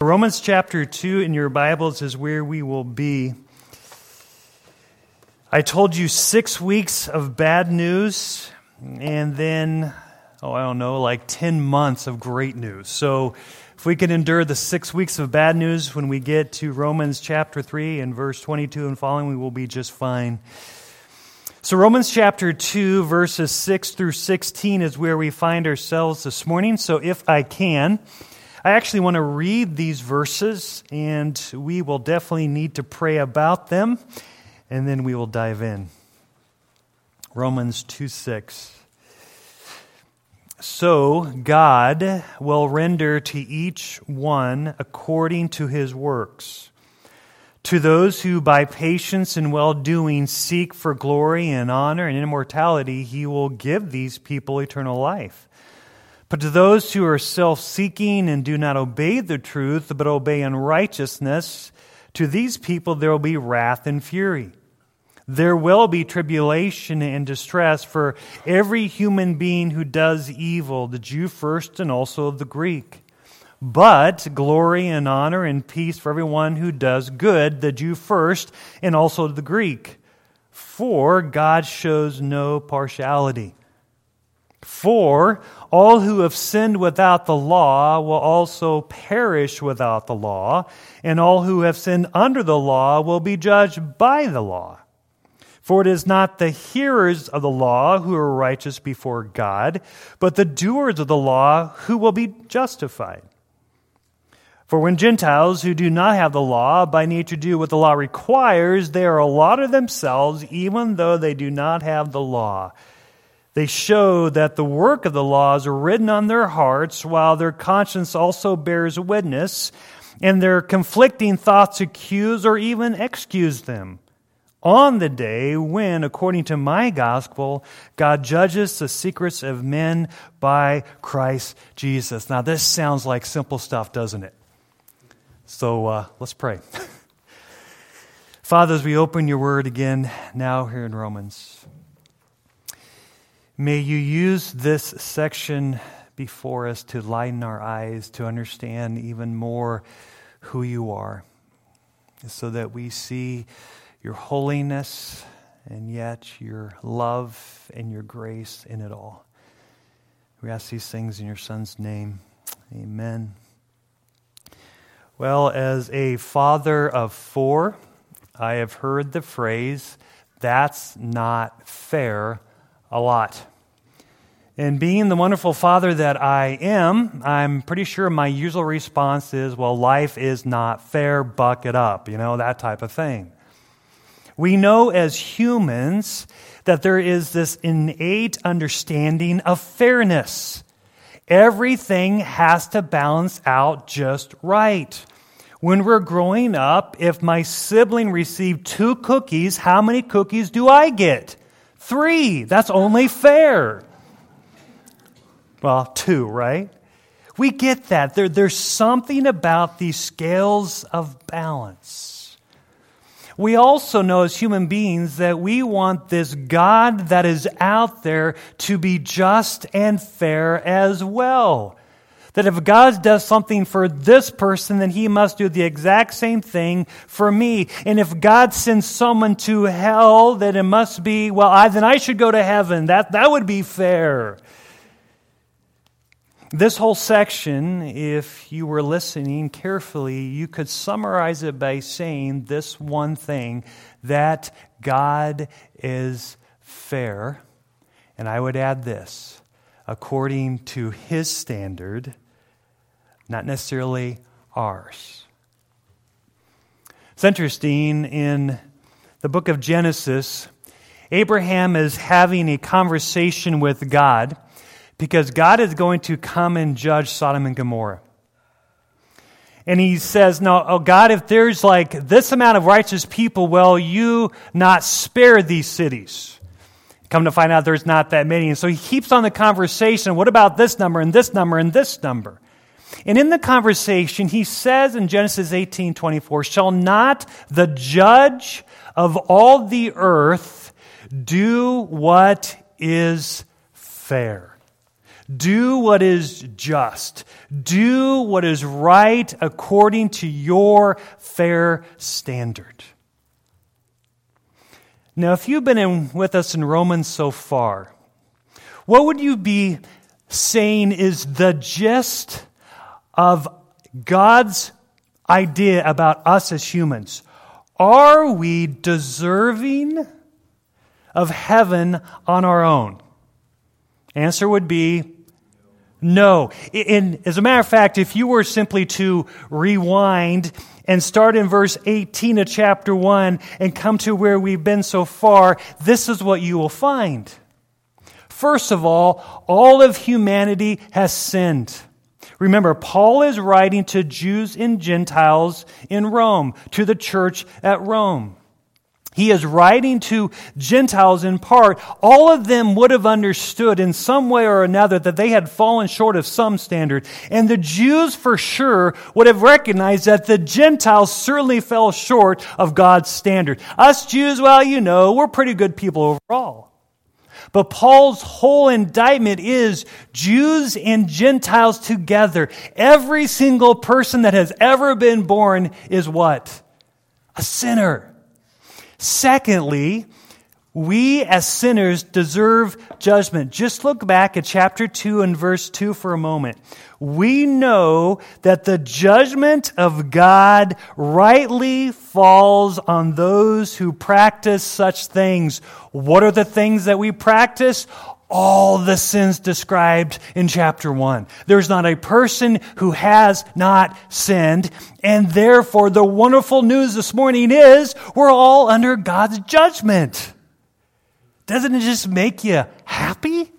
So Romans chapter 2 in your Bibles is where we will be. I told you 6 weeks of bad news and then, like 10 months of great news. So if we can endure the 6 weeks of bad news, when we get to Romans chapter 3 and verse 22 and following, we will be just fine. So Romans chapter 2, verses 6 through 16 is where we find ourselves this morning. So if I can, I actually want to read these verses, and we will definitely need to pray about them, and then we will dive in. Romans 2:6. So God will render to each one according to his works. To those who by patience and well-doing seek for glory and honor and immortality, he will give these people eternal life. But to those who are self-seeking and do not obey the truth, but obey unrighteousness, to these people there will be wrath and fury. There will be tribulation and distress for every human being who does evil, the Jew first and also the Greek. But glory and honor and peace for everyone who does good, the Jew first and also the Greek. For God shows no partiality. For all who have sinned without the law will also perish without the law, and all who have sinned under the law will be judged by the law. For it is not the hearers of the law who are righteous before God, but the doers of the law who will be justified. For when Gentiles who do not have the law by nature do what the law requires, they are allotted themselves even though they do not have the law. They show that the work of the laws are written on their hearts, while their conscience also bears witness, and their conflicting thoughts accuse or even excuse them. On the day when, according to my gospel, God judges the secrets of men by Christ Jesus. Now, this sounds like simple stuff, doesn't it? So let's pray. Father, as we open your word again now here in Romans, may you use this section before us to lighten our eyes, to understand even more who you are, so that we see your holiness and yet your love and your grace in it all. We ask these things in your Son's name. Amen. Well, as a father of 4, I have heard the phrase, "That's not fair," a lot. And being the wonderful father that I am, I'm pretty sure my usual response is, well, life is not fair, buck it up, that type of thing. We know as humans that there is this innate understanding of fairness. Everything has to balance out just right. When we're growing up, if my sibling received 2 cookies, how many cookies do I get? 3. That's only fair. Well, 2, right? We get that. There's something about these scales of balance. We also know as human beings that we want this God that is out there to be just and fair as well. That if God does something for this person, then he must do the exact same thing for me. And if God sends someone to hell, then it must be, then I should go to heaven. That would be fair. This whole section, if you were listening carefully, you could summarize it by saying this one thing, that God is fair. And I would add this, according to his standard, not necessarily ours. It's interesting, in the book of Genesis, Abraham is having a conversation with God, because God is going to come and judge Sodom and Gomorrah. And he says, no, God, if there's like this amount of righteous people, will you not spare these cities? Come to find out there's not that many. And so he keeps on the conversation, what about this number and this number and this number? And in the conversation, he says in Genesis 18:24, shall not the judge of all the earth do what is fair? Do what is just. Do what is right according to your fair standard. Now, if you've been with us in Romans so far, what would you be saying is the gist of God's idea about us as humans? Are we deserving of heaven on our own? Answer would be no. As a matter of fact, if you were simply to rewind and start in verse 18 of chapter 1 and come to where we've been so far, this is what you will find. First of all of humanity has sinned. Remember, Paul is writing to Jews and Gentiles in Rome, to the church at Rome. He is writing to Gentiles in part. All of them would have understood in some way or another that they had fallen short of some standard. And the Jews for sure would have recognized that the Gentiles certainly fell short of God's standard. Us Jews, well, we're pretty good people overall. But Paul's whole indictment is Jews and Gentiles together. Every single person that has ever been born is what? A sinner. Secondly, we as sinners deserve judgment. Just look back at chapter 2 and verse 2 for a moment. We know that the judgment of God rightly falls on those who practice such things. What are the things that we practice? All the sins described in chapter 1. There's not a person who has not sinned, and therefore the wonderful news this morning is we're all under God's judgment. Doesn't it just make you happy?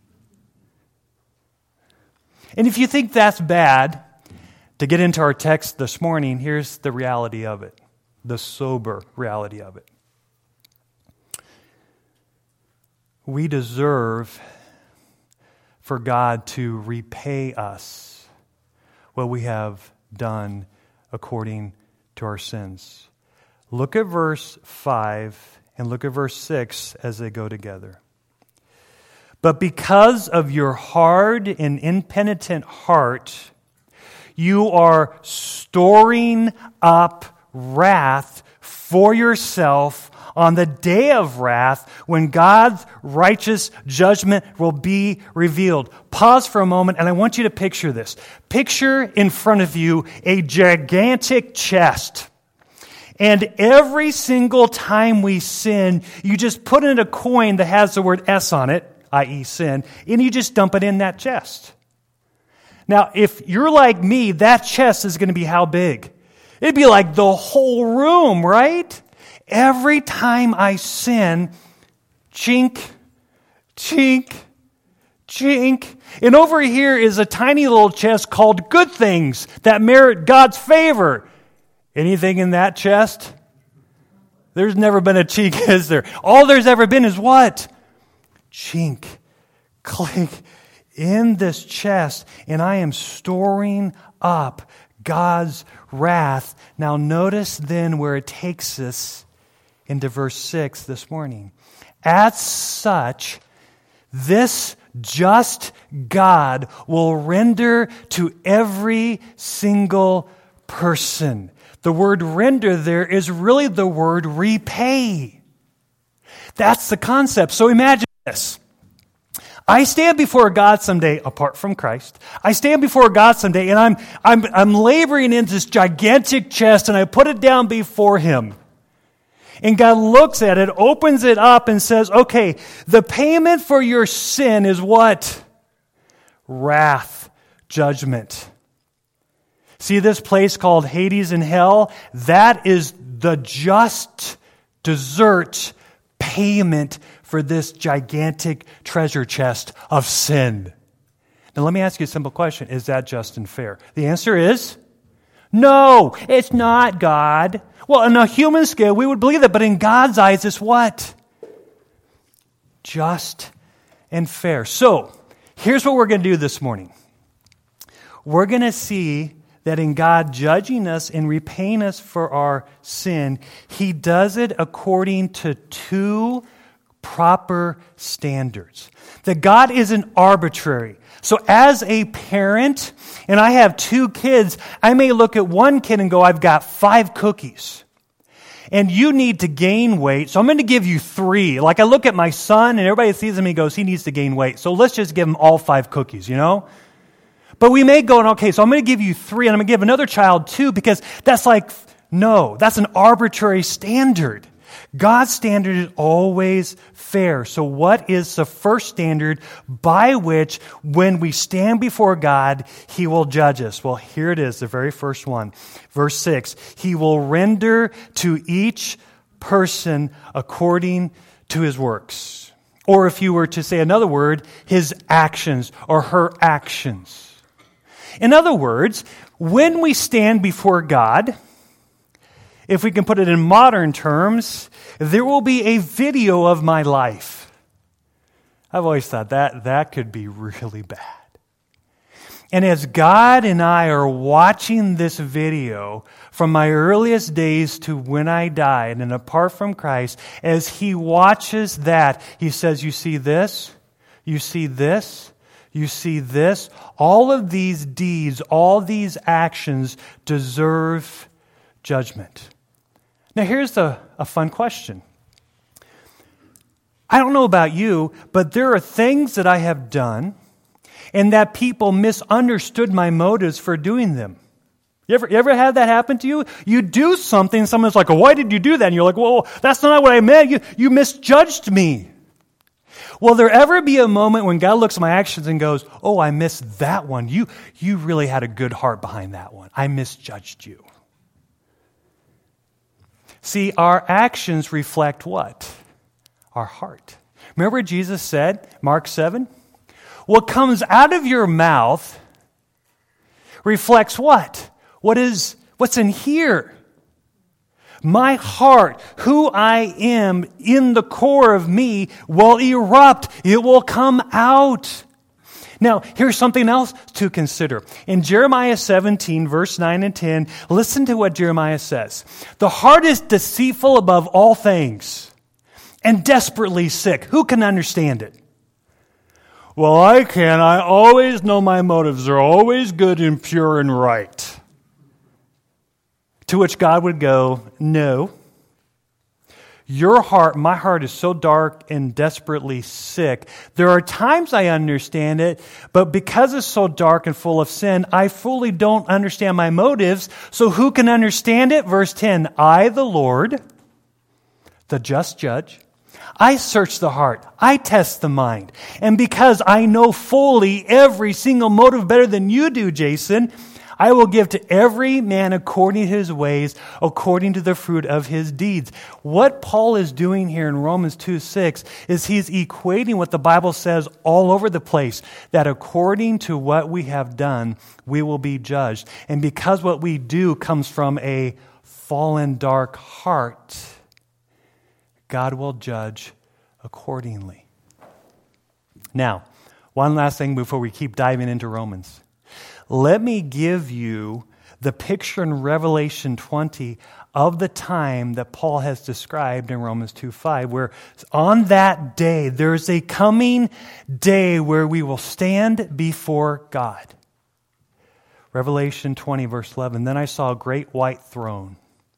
And if you think that's bad, to get into our text this morning, here's the reality of it, the sober reality of it. We deserve for God to repay us what we have done according to our sins. Look at verse 5 and look at verse 6 as they go together. But because of your hard and impenitent heart, you are storing up wrath for yourself on the day of wrath when God's righteous judgment will be revealed. Pause for a moment and I want you to picture this. Picture in front of you a gigantic chest. And every single time we sin, you just put in a coin that has the word S on it, i.e. sin, and you just dump it in that chest. Now, if you're like me, that chest is going to be how big? It'd be like the whole room, right? Every time I sin, chink, chink, chink. And over here is a tiny little chest called good things that merit God's favor. Anything in that chest? There's never been a chink, is there? All there's ever been is what? Chink, clink, in this chest, and I am storing up God's wrath. Now notice then where it takes us into verse 6 this morning. As such, this just God will render to every single person. The word render there is really the word repay. That's the concept. So imagine this. I stand before God someday, apart from Christ. I stand before God someday, and I'm laboring in this gigantic chest, and I put it down before Him. And God looks at it, opens it up, and says, okay, the payment for your sin is what? Wrath, judgment. See this place called Hades and hell? That is the just desert payment for this gigantic treasure chest of sin. Now let me ask you a simple question. Is that just and fair? The answer is no, it's not, God. Well, on a human scale, we would believe that, but in God's eyes, it's what? Just and fair. So, here's what we're going to do this morning. We're going to see that in God judging us and repaying us for our sin, He does it according to two proper standards. That God isn't arbitrary. So as a parent, and I have 2 kids, I may look at one kid and go, I've got 5 cookies. And you need to gain weight, so I'm going to give you 3. Like I look at my son, and everybody sees him and goes, he needs to gain weight. So let's just give him all 5 cookies, you know? But we may go, okay, so I'm going to give you 3, and I'm going to give another child 2, because that's like, no, that's an arbitrary standard. God's standard is always fair. So what is the first standard by which when we stand before God, He will judge us? Well, here it is, the very first one. Verse 6, He will render to each person according to his works. Or if you were to say another word, his actions or her actions. In other words, when we stand before God, if we can put it in modern terms, there will be a video of my life. I've always thought that could be really bad. And as God and I are watching this video from my earliest days to when I died and apart from Christ, as He watches that, He says, you see this? You see this? You see this? All of these deeds, all these actions deserve judgment. Now here's a fun question. I don't know about you, but there are things that I have done and that people misunderstood my motives for doing them. You ever had that happen to you? You do something, and someone's like, oh, why did you do that? And you're like, well, that's not what I meant. You misjudged me. Will there ever be a moment when God looks at my actions and goes, oh, I missed that one. You really had a good heart behind that one. I misjudged you. See, our actions reflect what? Our heart. Remember what Jesus said, Mark 7? What comes out of your mouth reflects what? What's in here? My heart, who I am in the core of me, will erupt. It will come out. Now, here's something else to consider. In Jeremiah 17, verse 9 and 10, listen to what Jeremiah says. The heart is deceitful above all things and desperately sick. Who can understand it? Well, I can. I always know my motives are always good and pure and right. To which God would go, no. Your heart, my heart is so dark and desperately sick. There are times I understand it, but because it's so dark and full of sin, I fully don't understand my motives. So who can understand it? Verse 10, I, the Lord, the just judge, I search the heart. I test the mind. And because I know fully every single motive better than you do, Jason, I will give to every man according to his ways, according to the fruit of his deeds. What Paul is doing here in Romans 2:6 is he's equating what the Bible says all over the place, that according to what we have done, we will be judged. And because what we do comes from a fallen, dark heart, God will judge accordingly. Now, one last thing before we keep diving into Romans. Let me give you the picture in Revelation 20 of the time that Paul has described in Romans 2:5, where on that day, there's a coming day where we will stand before God. Revelation 20, verse 11, then I saw a great white throne.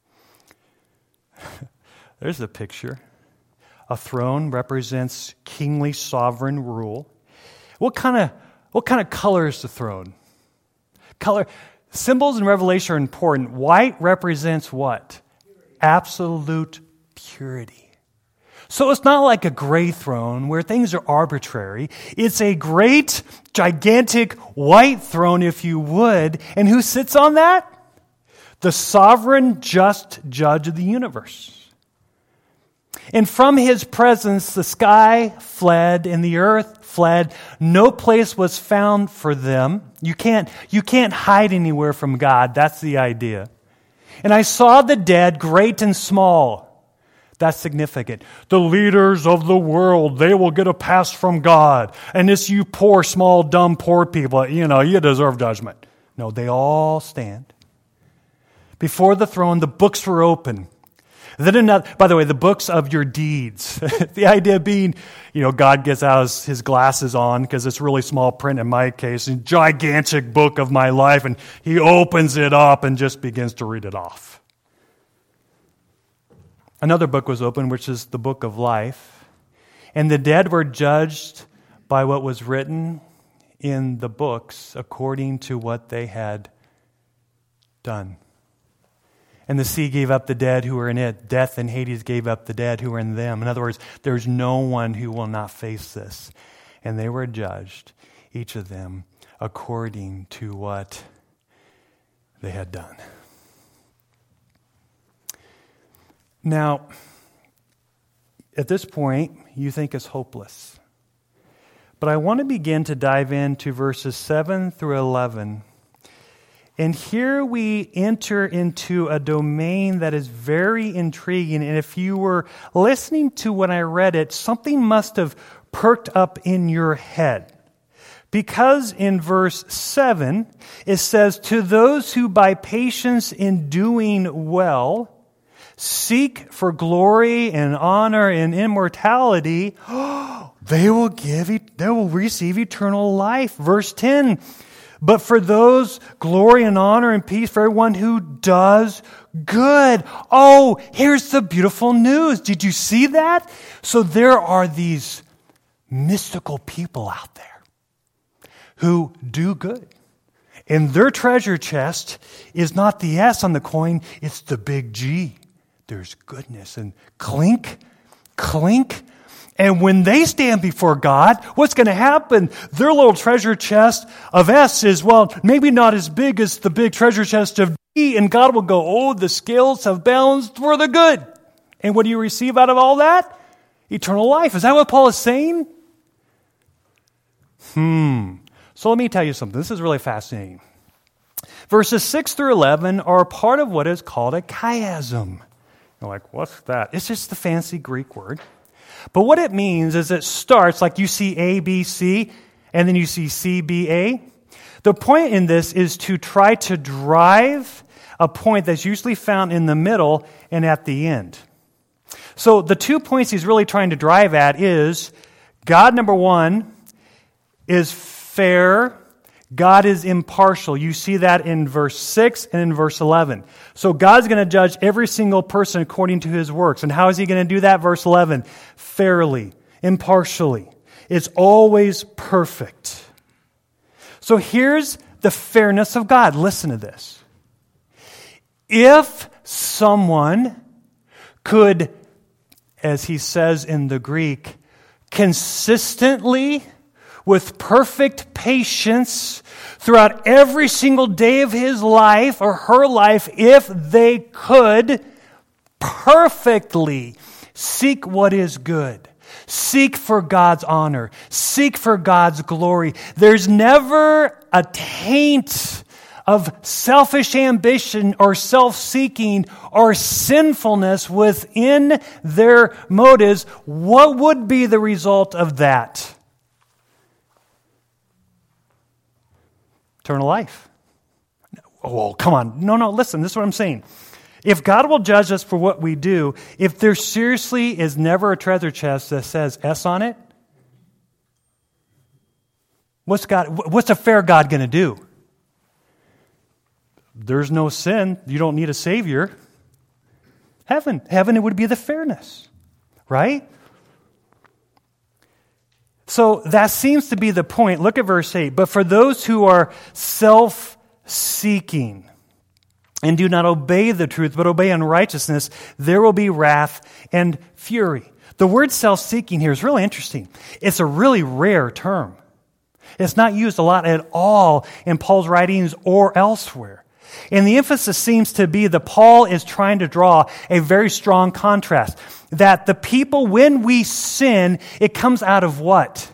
There's the picture. A throne represents kingly sovereign rule. What kind of color is the throne? Color. Symbols in Revelation are important. White represents what? Absolute purity. So it's not like a gray throne where things are arbitrary. It's a great, gigantic white throne, if you would. And who sits on that? The sovereign, just judge of the universe. And from His presence, the sky fled and the earth fled. No place was found for them. You can't hide anywhere from God. That's the idea. And I saw the dead, great and small. That's significant. The leaders of the world, they will get a pass from God. And it's you poor, small, dumb, poor people, you deserve judgment. No, they all stand. Before the throne, the books were open. Then another, by the way, the books of your deeds. The idea being, God gets out his glasses on because it's really small print in my case, a gigantic book of my life, and he opens it up and just begins to read it off. Another book was opened, which is the book of life, and the dead were judged by what was written in the books according to what they had done. And the sea gave up the dead who were in it. Death and Hades gave up the dead who were in them. In other words, there's no one who will not face this. And they were judged, each of them, according to what they had done. Now, at this point, you think it's hopeless. But I want to begin to dive into verses 7 through 11. And here we enter into a domain that is very intriguing. And if you were listening to when I read it, something must have perked up in your head. Because in verse 7, it says, "To those who by patience in doing well seek for glory and honor and immortality, they will receive eternal life." Verse 10, "But for those, glory and honor and peace for everyone who does good." Oh, here's the beautiful news. Did you see that? So there are these mystical people out there who do good. And their treasure chest is not the S on the coin, it's the big G. There's goodness. And clink, clink. And when they stand before God, what's going to happen? Their little treasure chest of S is, maybe not as big as the big treasure chest of D, and God will go, "Oh, the scales have balanced for the good." And what do you receive out of all that? Eternal life. Is that what Paul is saying? So let me tell you something. This is really fascinating. Verses 6 through 11 are part of what is called a chiasm. You're like, what's that? It's just the fancy Greek word. But what it means is it starts like you see A, B, C, and then you see C, B, A. The point in this is to try to drive a point that's usually found in the middle and at the end. So the 2 points he's really trying to drive at is God, number one, is fair. God is impartial. You see that in verse 6 and in verse 11. So God's going to judge every single person according to his works. And how is he going to do that? Verse 11, fairly, impartially. It's always perfect. So here's the fairness of God. Listen to this. If someone could, as he says in the Greek, consistently, with perfect patience throughout every single day of his life or her life, if they could perfectly seek what is good, seek for God's honor, seek for God's glory, there's never a taint of selfish ambition or self-seeking or sinfulness within their motives, what would be the result of that? Eternal life. Oh, come on. No, listen, this is what I'm saying. If God will judge us for what we do, if there seriously is never a treasure chest that says S on it, what's a fair God going to do? There's no sin. You don't need a Savior. Heaven, it would be the fairness, right? So that seems to be the point. Look at verse 8. "But for those who are self-seeking and do not obey the truth, but obey unrighteousness, there will be wrath and fury." The word self-seeking here is really interesting. It's a really rare term. It's not used a lot at all in Paul's writings or elsewhere. And the emphasis seems to be that Paul is trying to draw a very strong contrast. That the people, when we sin, it comes out of what?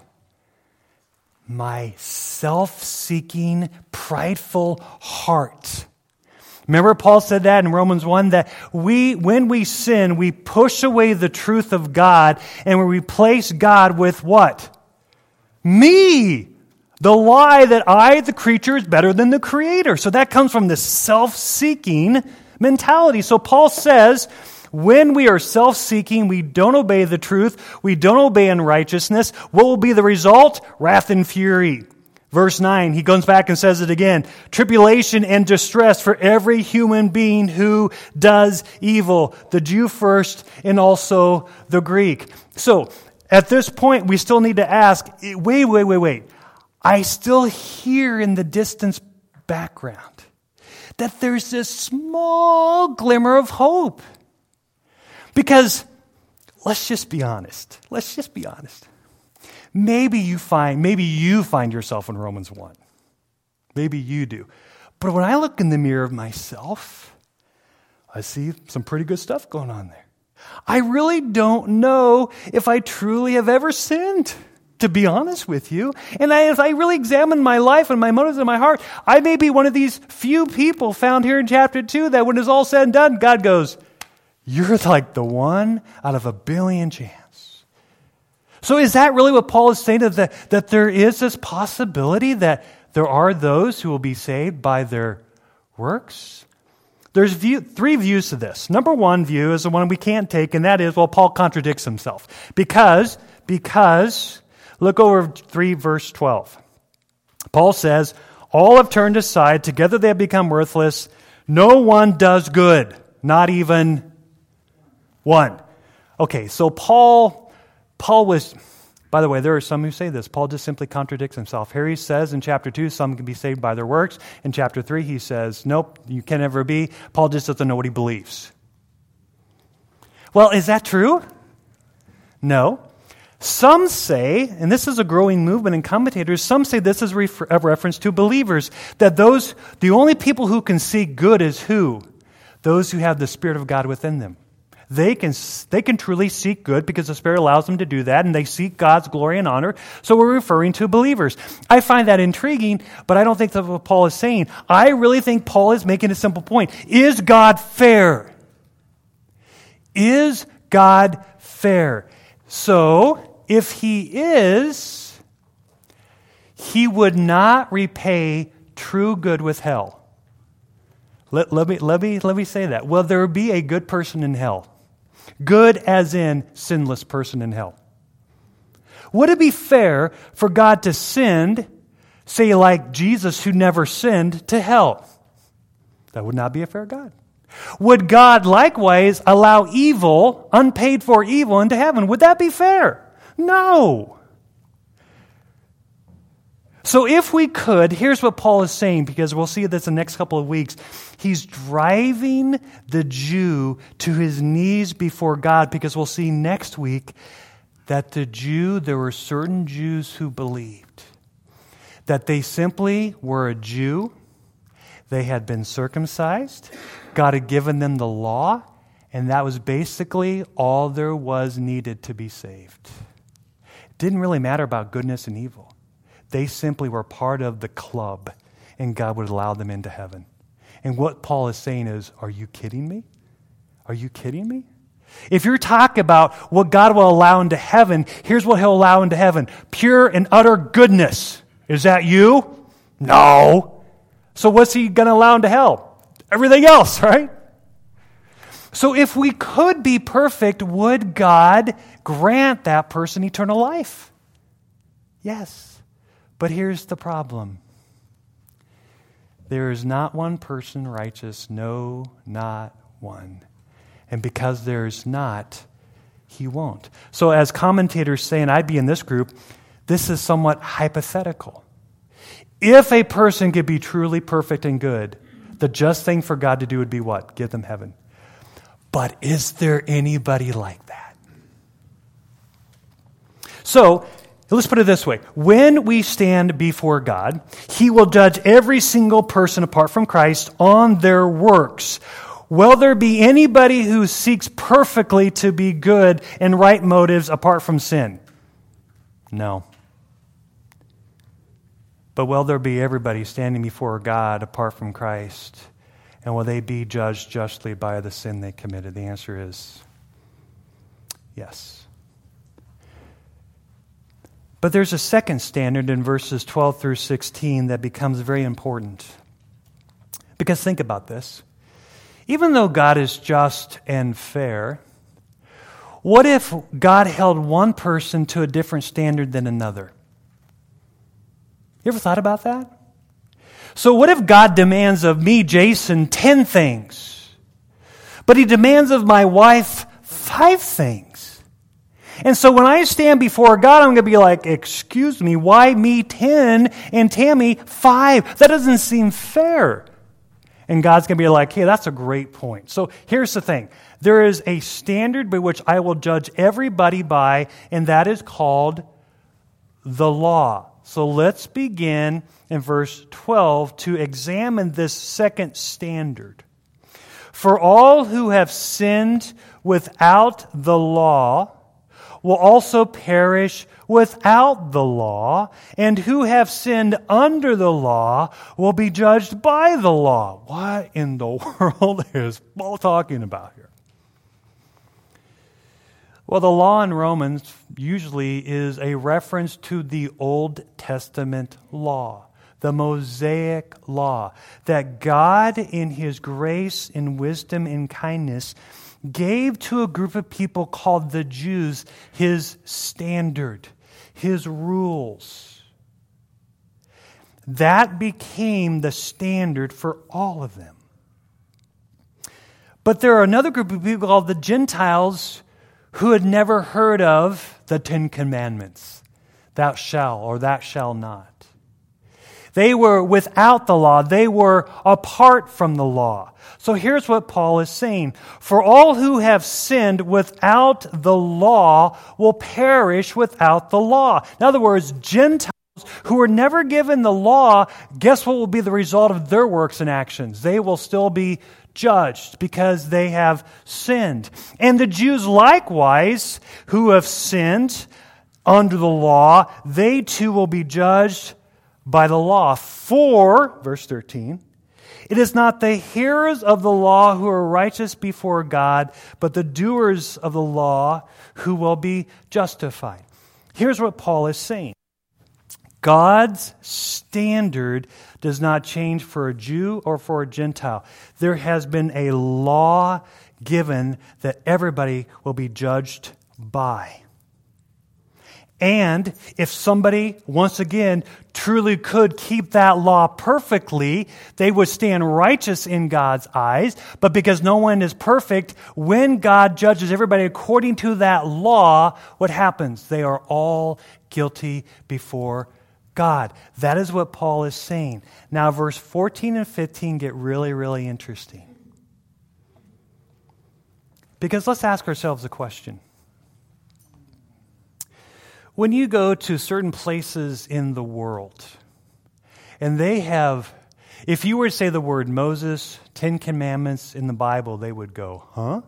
My self-seeking, prideful heart. Remember Paul said that in Romans 1, that when we sin, we push away the truth of God and we replace God with what? Me! The lie that I, the creature, is better than the Creator. So that comes from this self-seeking mentality. So Paul says, When we are self-seeking, we don't obey the truth, we don't obey in righteousness, what will be the result? Wrath and fury. Verse 9, he goes back and says it again. Tribulation and distress for every human being who does evil. The Jew first and also the Greek. So, at this point, we still need to ask, wait. I still hear in the distance background that there's this small glimmer of hope. Because, let's just be honest. Maybe you find yourself in Romans 1. Maybe you do. But when I look in the mirror of myself, I see some pretty good stuff going on there. I really don't know if I truly have ever sinned, to be honest with you. And as I really examine my life and my motives and my heart, I may be one of these few people found here in chapter 2 that when it's all said and done, God goes, you're like the one out of a billion chance. So is that really what Paul is saying, that there is this possibility that there are those who will be saved by their works? There's three views to this. Number one view is the one we can't take, and that is, well, Paul contradicts himself. Because, look over 3 verse 12. Paul says, all have turned aside, together they have become worthless. No one does good, not even one. Okay, so Paul was, by the way, there are some who say this. Paul just simply contradicts himself. Here he says in chapter 2, some can be saved by their works. In chapter 3, he says, nope, you can never be. Paul just doesn't know what he believes. Well, is that true? No. Some say, and this is a growing movement in commentators, some say this is a reference to believers, that the only people who can seek good is who? Those who have the Spirit of God within them. They can truly seek good because the Spirit allows them to do that, and they seek God's glory and honor. So we're referring to believers. I find that intriguing, but I don't think that's what Paul is saying. I really think Paul is making a simple point. Is God fair? Is God fair? So, if he is, he would not repay true good with hell. Let me say that. Will there be a good person in hell? Good as in sinless person in hell. Would it be fair for God to send, say like Jesus who never sinned, to hell? That would not be a fair God. Would God likewise allow evil, unpaid for evil, into heaven? Would that be fair? No. So if we could, here's what Paul is saying, because we'll see this in the next couple of weeks. He's driving the Jew to his knees before God, because we'll see next week that there were certain Jews who believed that they simply were a Jew, they had been circumcised, God had given them the law, and that was basically all there was needed to be saved. It didn't really matter about goodness and evil. They simply were part of the club, and God would allow them into heaven. And what Paul is saying is, are you kidding me? Are you kidding me? If you're talking about what God will allow into heaven, here's what he'll allow into heaven. Pure and utter goodness. Is that you? No. So what's he going to allow into hell? Everything else, right? So if we could be perfect, would God grant that person eternal life? Yes. But here's the problem. There is not one person righteous, no, not one. And because there's not, he won't. So as commentators say, and I'd be in this group, this is somewhat hypothetical. If a person could be truly perfect and good, the just thing for God to do would be what? Give them heaven. But is there anybody like that? So, let's put it this way. When we stand before God, he will judge every single person apart from Christ on their works. Will there be anybody who seeks perfectly to be good and right motives apart from sin? No. But will there be everybody standing before God apart from Christ? And will they be judged justly by the sin they committed? The answer is yes. But there's a second standard in verses 12 through 16 that becomes very important. Because think about this. Even though God is just and fair, what if God held one person to a different standard than another? You ever thought about that? So what if God demands of me, Jason, 10 things, but He demands of my wife 5 things? And so when I stand before God, I'm going to be like, excuse me, why me 10 and Tammy 5? That doesn't seem fair. And God's going to be like, hey, that's a great point. So here's the thing. There is a standard by which I will judge everybody by, and that is called the law. So let's begin in verse 12 to examine this second standard. For all who have sinned without the law will also perish without the law, and who have sinned under the law will be judged by the law. What in the world is Paul talking about here? Well, the law in Romans usually is a reference to the Old Testament law, the Mosaic law, that God in His grace and wisdom and kindness gave to a group of people called the Jews His standard, His rules. That became the standard for all of them. But there are another group of people called the Gentiles who had never heard of the 10 Commandments, thou shalt or thou shalt not. They were without the law. They were apart from the law. So here's what Paul is saying. For all who have sinned without the law will perish without the law. In other words, Gentiles who were never given the law, guess what will be the result of their works and actions? They will still be judged because they have sinned. And the Jews likewise, who have sinned under the law, they too will be judged by the law. For, verse 13, it is not the hearers of the law who are righteous before God, but the doers of the law who will be justified. Here's what Paul is saying. God's standard does not change for a Jew or for a Gentile. There has been a law given that everybody will be judged by. And if somebody, once again, truly could keep that law perfectly, they would stand righteous in God's eyes. But because no one is perfect, when God judges everybody according to that law, what happens? They are all guilty before God. That is what Paul is saying. Now, verse 14 and 15 get really, really interesting. Because let's ask ourselves a question. When you go to certain places in the world, and they have, if you were to say the word Moses, 10 Commandments in the Bible, they would go, huh?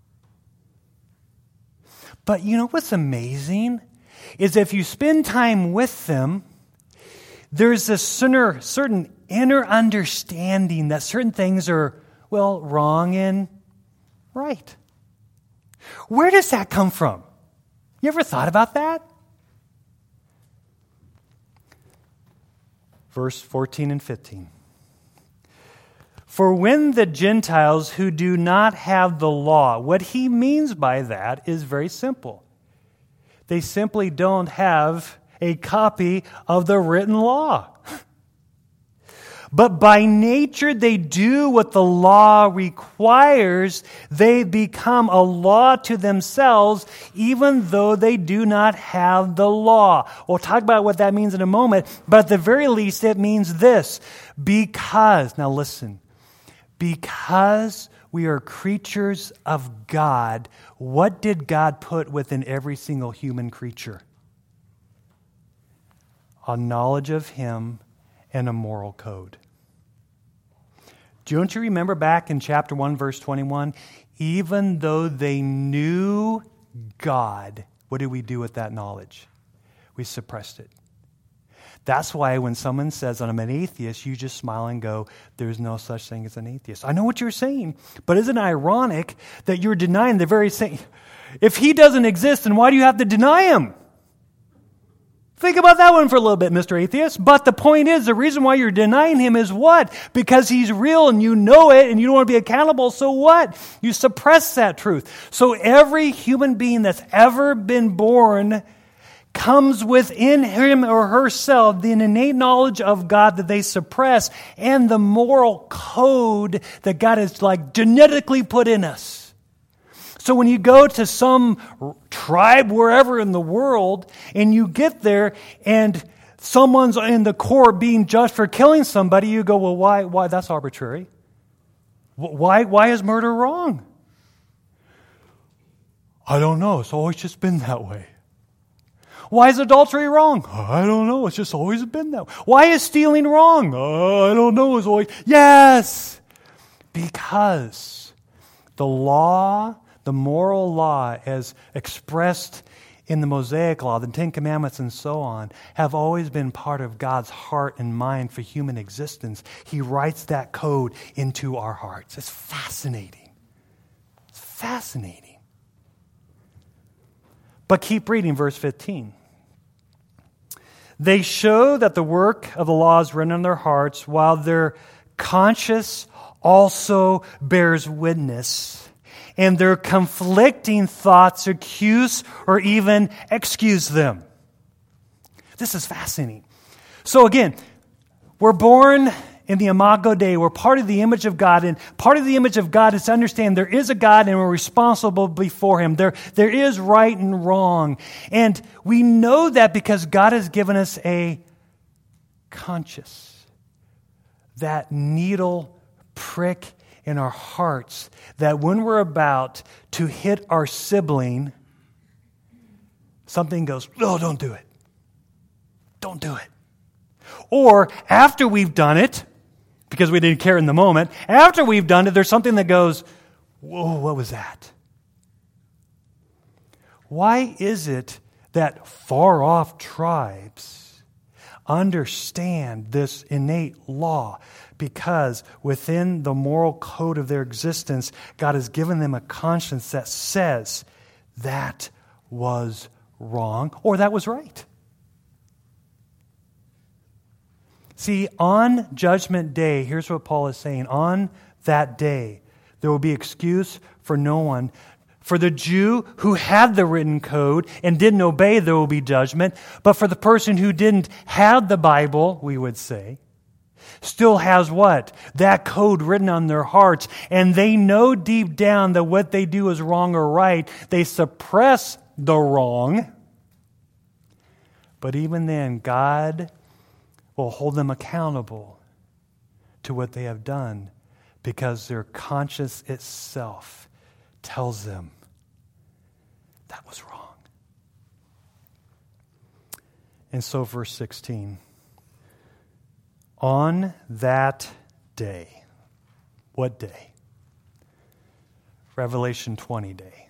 But you know what's amazing? Is if you spend time with them, there's this certain inner understanding that certain things are, well, wrong and right. Where does that come from? You ever thought about that? Verse 14 and 15. For when the Gentiles who do not have the law, what he means by that is very simple. They simply don't have a copy of the written law. But by nature they do what the law requires. They become a law to themselves, even though they do not have the law. We'll talk about what that means in a moment, but at the very least it means this. Because, now listen, because we are creatures of God, what did God put within every single human creature? A knowledge of Him and a moral code. Don't you remember back in chapter 1, verse 21? Even though they knew God, what did we do with that knowledge? We suppressed it. That's why when someone says, I'm an atheist, you just smile and go, there's no such thing as an atheist. I know what you're saying, but isn't it ironic that you're denying the very same? If He doesn't exist, then why do you have to deny Him? Think about that one for a little bit, Mr. Atheist. But the point is, the reason why you're denying him is what? Because he's real and you know it and you don't want to be accountable. So what? You suppress that truth. So every human being that's ever been born comes within him or herself the innate knowledge of God that they suppress and the moral code that God has genetically put in us. So when you go to some tribe wherever in the world and you get there and someone's in the court being judged for killing somebody, you go, well, why? That's arbitrary. Why is murder wrong? I don't know. It's always just been that way. Why is adultery wrong? I don't know. It's just always been that way. Why is stealing wrong? I don't know. It's always... Yes! Because the law, the moral law as expressed in the Mosaic Law, the Ten Commandments and so on, have always been part of God's heart and mind for human existence. He writes that code into our hearts. It's fascinating. It's fascinating. But keep reading verse 15. They show that the work of the law is written on their hearts, while their conscience also bears witness, and their conflicting thoughts accuse or even excuse them. This is fascinating. So again, we're born in the Imago Dei. We're part of the image of God, and part of the image of God is to understand there is a God and we're responsible before Him. There is right and wrong. And we know that because God has given us a conscience, that needle prick in our hearts, that when we're about to hit our sibling, something goes, oh, don't do it. Don't do it. Or after we've done it, because we didn't care in the moment, after we've done it, there's something that goes, whoa, what was that? Why is it that far-off tribes understand this innate law? Because within the moral code of their existence, God has given them a conscience that says that was wrong or that was right. See, on Judgment Day, here's what Paul is saying. On that day, there will be excuse for no one. For the Jew who had the written code and didn't obey, there will be judgment. But for the person who didn't have the Bible, we would say, still has what? That code written on their hearts. And they know deep down that what they do is wrong or right. They suppress the wrong. But even then, God will hold them accountable to what they have done because their conscience itself tells them that was wrong. And so verse 16, on that day, what day? Revelation 20 day.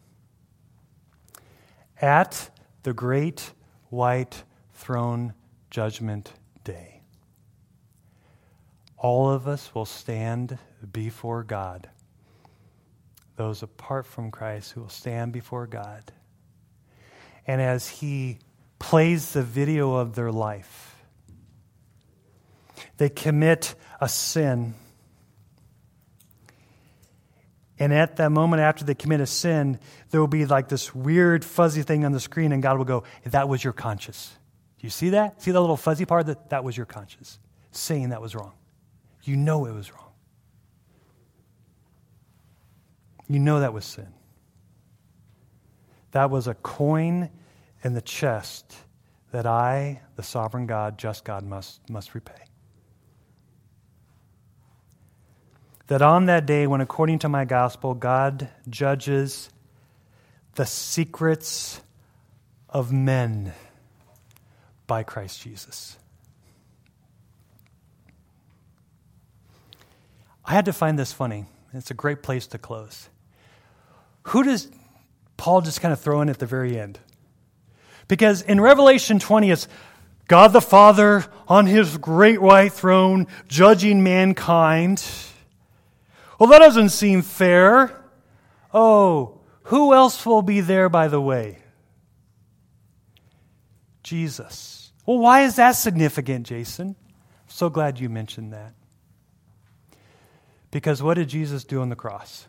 At the great white throne judgment day, all of us will stand before God. Those apart from Christ who will stand before God. And as He plays the video of their life, they commit a sin. And at that moment after they commit a sin, there will be like this weird fuzzy thing on the screen, and God will go, that was your conscience. Do you see that? See that little fuzzy part? That was your conscience saying that was wrong. You know it was wrong. You know that was sin. That was a coin in the chest that I, the sovereign God, just God, must repay. That on that day when, according to my gospel, God judges the secrets of men by Christ Jesus. I had to find this funny. It's a great place to close. Who does Paul just kind of throw in at the very end? Because in Revelation 20, it's God the Father on His great white throne judging mankind. Well, that doesn't seem fair. Oh, who else will be there, by the way? Jesus. Well, why is that significant, Jason? So glad you mentioned that. Because what did Jesus do on the cross?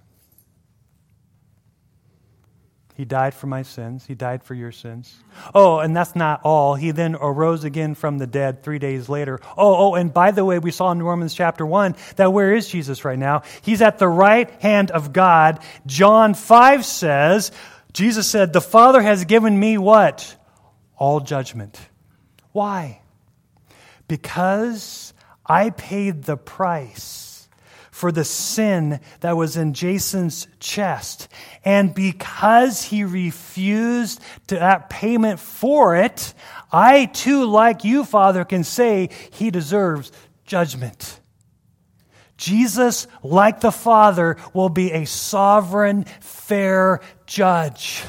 He died for my sins. He died for your sins. Oh, and that's not all. He then arose again from the dead 3 days later. And by the way, we saw in Romans chapter 1 that where is Jesus right now? He's at the right hand of God. John 5 says, Jesus said, the Father has given me what? All judgment. Why? Because I paid the price for the sin that was in Jason's chest. And because he refused to that payment for it, I too, like you, Father, can say he deserves judgment. Jesus, like the Father, will be a sovereign, fair judge.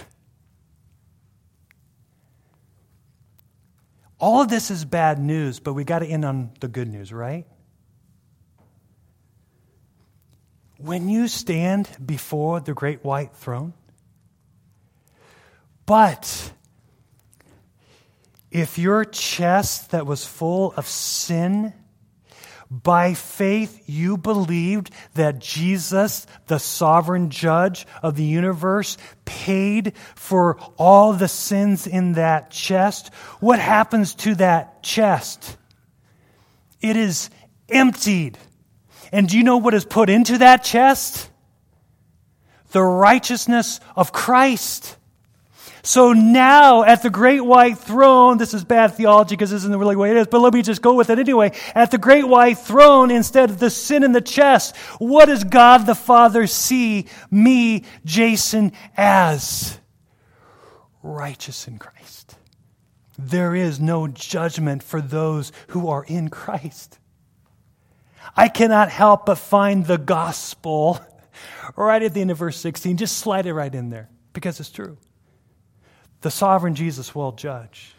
All of this is bad news, but we got to end on the good news, right? When you stand before the great white throne, but if your chest that was full of sin, by faith you believed that Jesus, the sovereign judge of the universe, paid for all the sins in that chest, what happens to that chest? It is emptied. And do you know what is put into that chest? The righteousness of Christ. So now at the great white throne, this is bad theology because this isn't really the way it is, but let me just go with it anyway. At the great white throne, instead of the sin in the chest, what does God the Father see me, Jason, as? Righteous in Christ. There is no judgment for those who are in Christ. I cannot help but find the gospel right at the end of verse 16. Just slide it right in there because it's true. The sovereign Jesus will judge.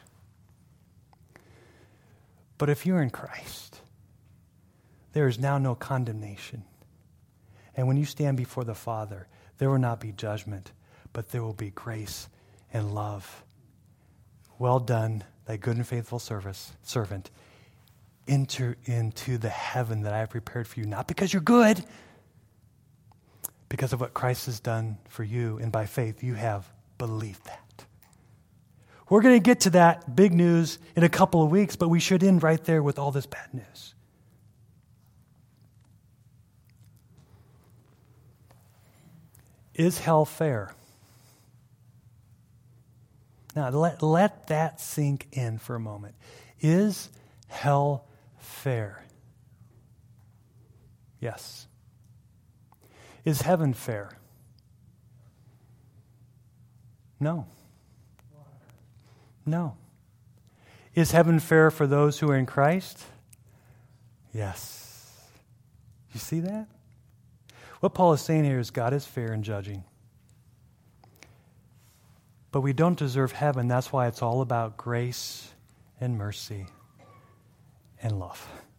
But if you're in Christ, there is now no condemnation. And when you stand before the Father, there will not be judgment, but there will be grace and love. Well done, thy good and faithful servant. Enter into the heaven that I have prepared for you, not because you're good, because of what Christ has done for you, and by faith you have believed that. We're going to get to that big news in a couple of weeks, but we should end right there with all this bad news. Is hell fair? Now, let that sink in for a moment. Is hell fair? Yes. Is heaven fair? No. No. Is heaven fair for those who are in Christ? Yes. You see that? What Paul is saying here is God is fair in judging. But we don't deserve heaven. That's why it's all about grace and mercy and love.